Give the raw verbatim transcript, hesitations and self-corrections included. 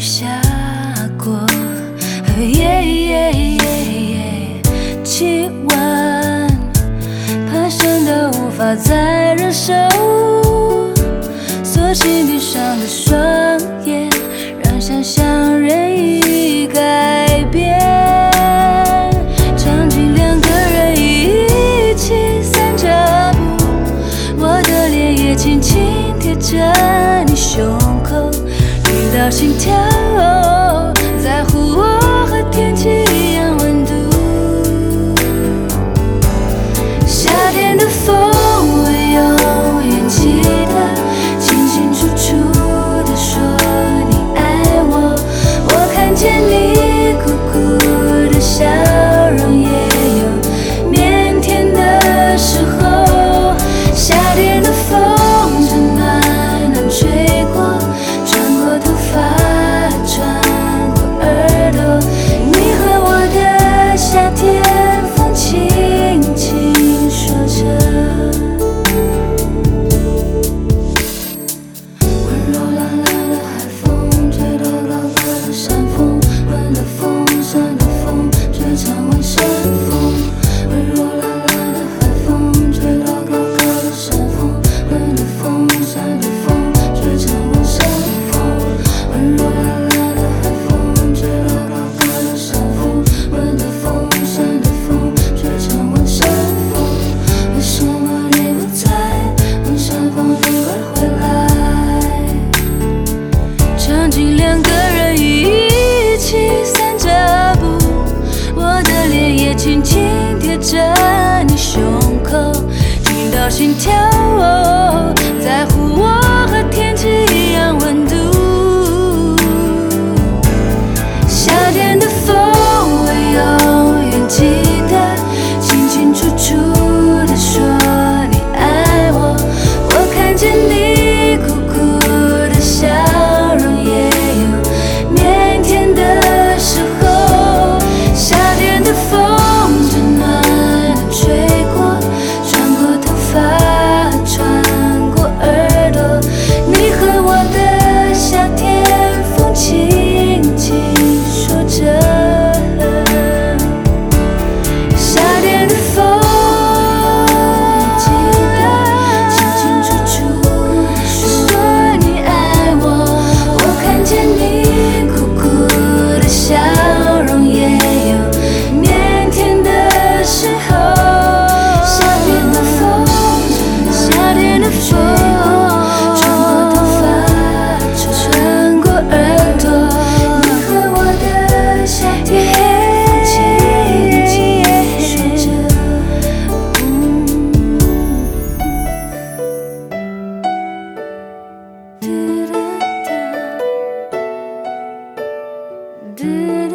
下过，气温攀升到无法再忍受，索性闭上了双眼，让想象任意改变。场景两个人一起散着步，我的脸也轻轻贴着你胸口，听到心跳在乎我和天气一样温度。夏天的风我永远记得，清清楚楚地说你爱我，我看见你苦苦的笑容，也有腼腆的时候。夏天的风正暖暖吹过，穿过头发，穿过耳朵，你和我的夏天，风轻轻说着。温柔懒懒的海风，吹到高高的山峰，温的风，山的风，吹成晚山风。温柔懒懒的海风，吹到高高的山峰，温的风，山的风，吹成晚山风。温柔懒懒的海风，吹到高高的山峰，温的风，山的风，吹成晚山风。为什么你不在晚山风里会回来？场景两个人一起散着步，我的脸也轻轻贴着你胸口，听到心跳在乎我和天气一样温度。夏天的风我永远记得，清清楚楚地说你爱我，我看见你苦苦的笑容，也有腼腆的时候。夏天的风正暖暖吹过，穿过头发，穿过耳朵，你和我的夏天，风轻轻说着。夏天的风记得，清清楚楚说你爱我，我看见你苦苦的笑容，也有腼腆的时候。夏天的风，夏天的风，穿过头发，穿过耳朵，你和我的夏天，轻轻说着。嘟嘟嘟嘟